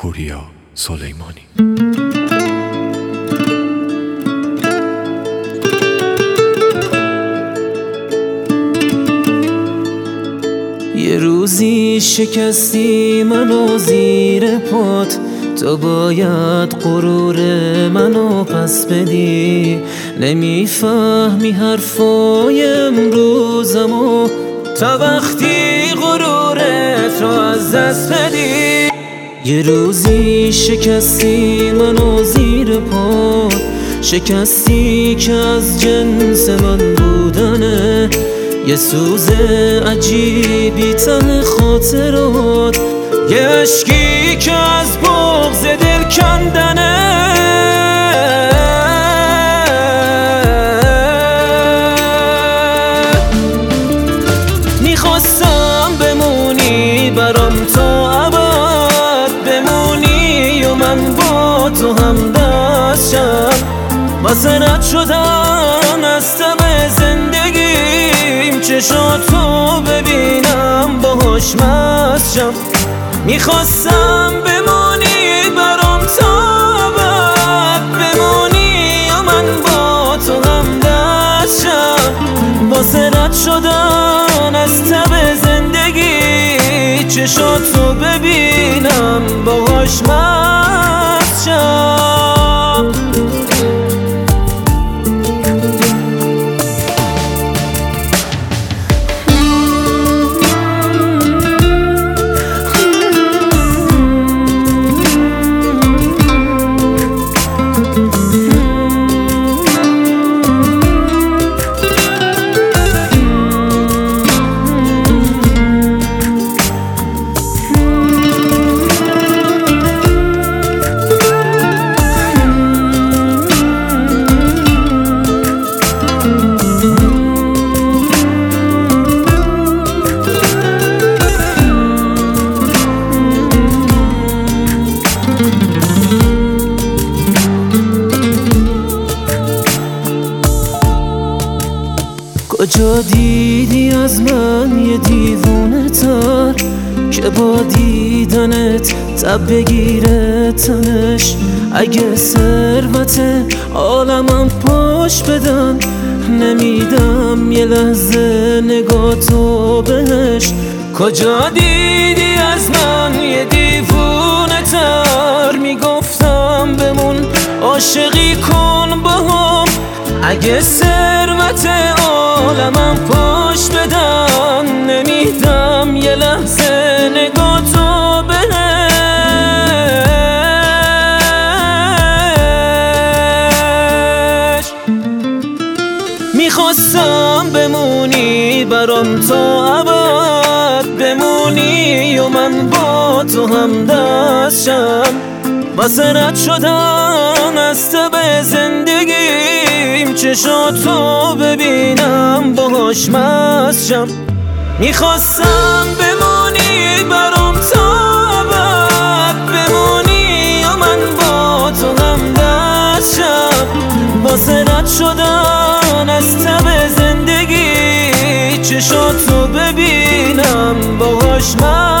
پوریا سلیمانی. یه روزی شکستی منو زیر پات، تو باید غرور منو پس بدی. نمیفهمی حرفای امروزمو تا وقتی غرورت رو از دست بدی. یه روزی شکستی منو زیر پات، شکستی که از جنس من بودنه. یه سوز عجیبی ته خاطرات، یه عشقی که از بغض دل کندنه. میخواستم بمونی برام تا ابد بمونی و من با تو هم دست شم. واسه رد شدن از طبع زندگیم چشاتو ببینم باهاش مست شم. میخواستم بمونی برام تا ابد بمونی و من با تو هم دست شم. واسه رد شدن از طبع زندگی چشاتو ببینم باهاش مست شم. کجا دیدی از من یه دیوونه تر که با دیدنت تب بگیره تنش؟ اگه ثروت عالمم پاش بدن نمیدم یه لحظه نگاه تو بهش. کجا دیدی از من یه دیوونه تر میگفتم بمون عاشقی کن با هم. اگه ثروت عالمم پاش بدن نمیدم یه لحظه نگاه تو بهش. میخواستم بمونی برام تا ابد بمونی و من با تو هم دست شم. واسه رد شدن از طبع زندگیم چشاتو ببینم باهاش مست شم. میخواستم بمونی برام تا ابد بمونی و من با تو هم دست شم. واسه رد شدن از طبع زندگی چشاتو ببینم باهاش مست